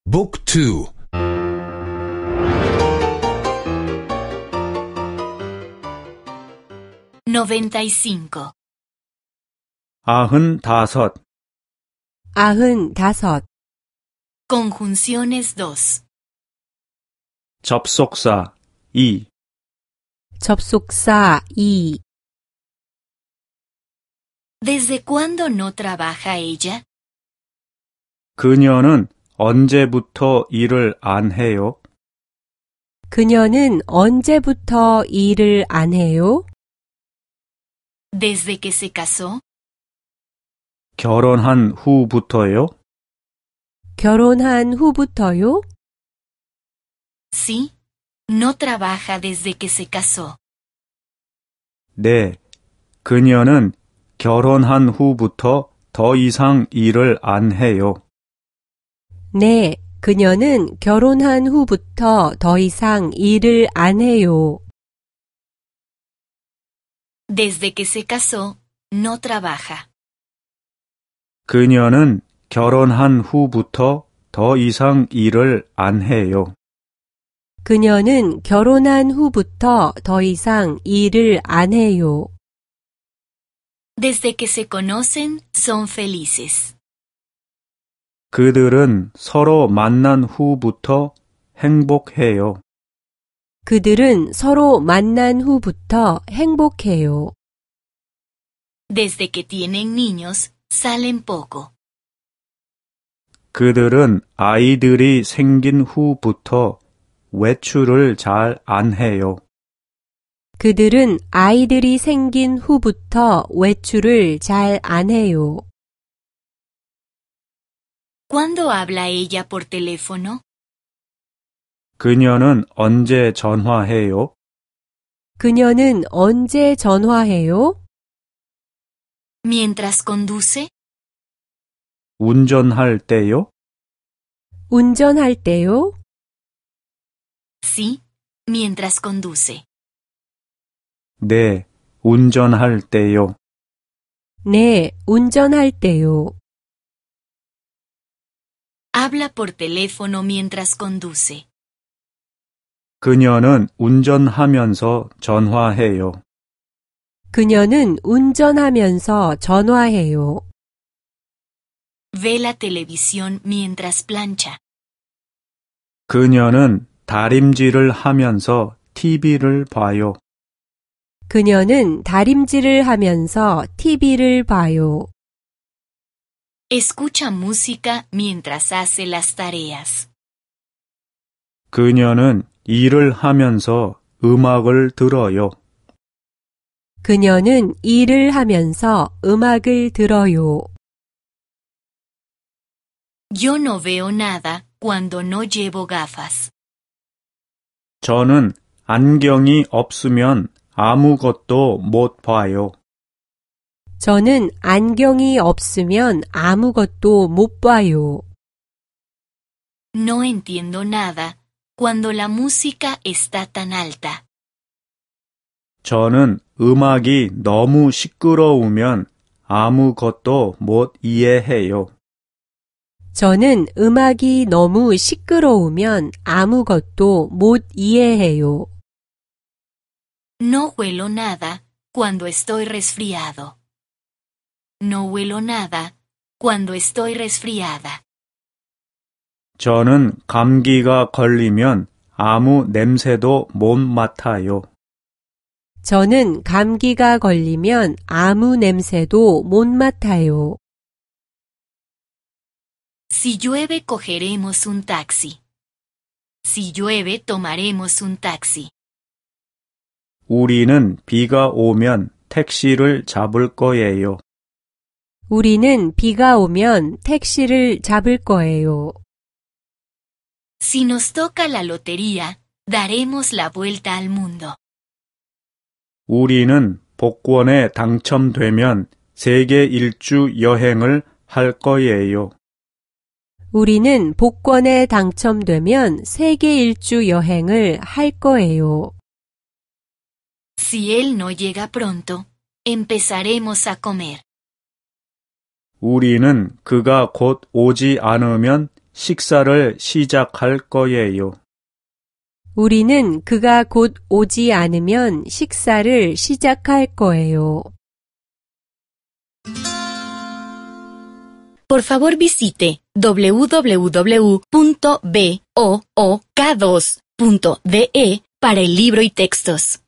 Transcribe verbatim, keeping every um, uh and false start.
บุ๊กทู noventa y cinco. 아흔 다섯. 아흔 다섯. Conjunciones dos. 접속사 이. 접속사 이. ¿Desde cuándo no trabaja ella? 그녀는 언제부터 일을 안 해요? 그녀는 언제부터 일을 안 해요? ¿Desde que se casó? 결혼한 후부터요? 결혼한 후부터요? Sí, no trabaja desde que se casó. 네, 그녀는 결혼한 후부터 더 이상 일을 안 해요. 네, 그녀는 결혼한 후부터 더 이상 일을 안 해요. Desde que se casó, no trabaja. 그녀는 결혼한 후부터 더 이상 일을 안 해요. 그녀는 결혼한 후부터 더 이상 일을 안 해요. Desde que se conocen, son felices. 그들은 서로 만난 후부터 행복해요. 그들은 서로 만난 후부터 행복해요. Desde que tienen niños, salen poco. 그들은 아이들이 생긴 후부터 외출을 잘 안 해요. 그들은 아이들이 생긴 후부터 외출을 잘 안 해요. ¿Cuándo habla ella por teléfono? 그녀는 언제 전화해요? 그녀는 언제 전화해요? ¿Mientras conduce? 운전할 때요? 운전할 때요? Sí, mientras conduce. 네, 운전할 때요. 네, 운전할 때요. Habla por teléfono mientras conduce. 그녀는 운전하면서 전화해요. 그녀는 운전하면서 전화해요. Ve la televisión mientras plancha. 그녀는 다림질을 하면서 티비를 봐요. 그녀는 다림질을 하면서 티비를 봐요. Escucha música mientras hace las tareas. 그녀는 일을 하면서 음악을 들어요. 그녀는 일을 하면서 음악을 들어요. Yo no veo nada cuando no llevo gafas. 저는 안경이 없으면 아무것도 못 봐요. 저는 안경이 없으면 아무것도 못 봐요. No entiendo nada cuando la música está tan alta. 저는 음악이 너무 시끄러우면 아무것도 못 이해해요. 저는 음악이 너무 시끄러우면 아무것도 못 이해해요. No huelo nada cuando estoy resfriado. No huelo nada cuando estoy resfriada. 저는 감기가 걸리면 아무 냄새도 못 맡아요. 저는 감기가 걸리면 아무 냄새도 못 맡아요. Si llueve, cogeremos un taxi. Si llueve, tomaremos un taxi. 우리는 비가 오면 택시를 잡을 거예요. 우리는 비가 오면 택시를 잡을 거예요. Si nos toca la lotería, daremos la vuelta al mundo. 우리는 복권에 당첨되면 세계 일주 여행을 할 거예요. 우리는 복권에 당첨되면 세계 일주 여행을 할 거예요. Si él no llega pronto, empezaremos a comer. 우리는 그가 곧 오지 않으면 식사를 시작할 거예요. 우리는 그가 곧 오지 않으면 식사를 시작할 거예요. Por favor visite doble u doble u doble u punto book dos punto de para el libro y textos.